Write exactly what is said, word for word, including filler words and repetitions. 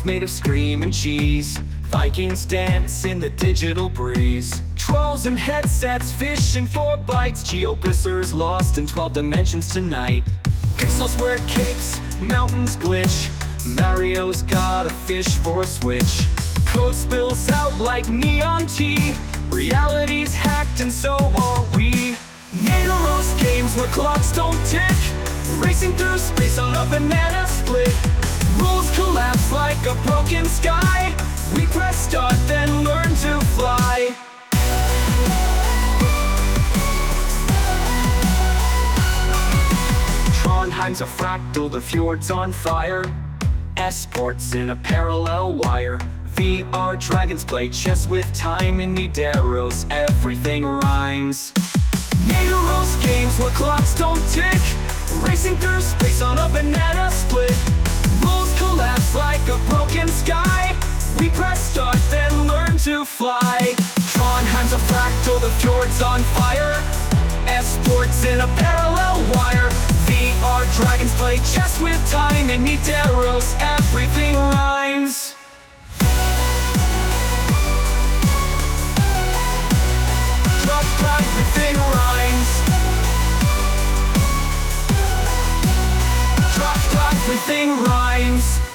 Worlds made of screaming cheese. Vikings dance in the digital breeze. Trolls and headsets fishing for bites. Geopissers lost in twelve dimensions tonight. Pixels wear capes, mountains glitch. Mario's got a fish for a switch. Code spills out like neon tea. Reality's hacked and so are we. Natoros games where clocks don't tick. Racing through space on a banana split. Rules collapse like a broken sky. We press start, then learn to fly. Trondheim's a fractal, the fjord's on fire. S-ports in a parallel wire. V R dragons play chess with time. In Nidaros, everything rhymes. Natoros games where clocks don't tick. Racing through space on a banana split. Rules collapse like a broken sky. We press start, then learn to fly. Trondheim's a fractal, the fjord's on fire. S-ports in a parallel wire. V R dragons play chess with time. In Nidaros, everything rhymes. Drop, drop, everything rhymes. Drop, drop, everything rhymes.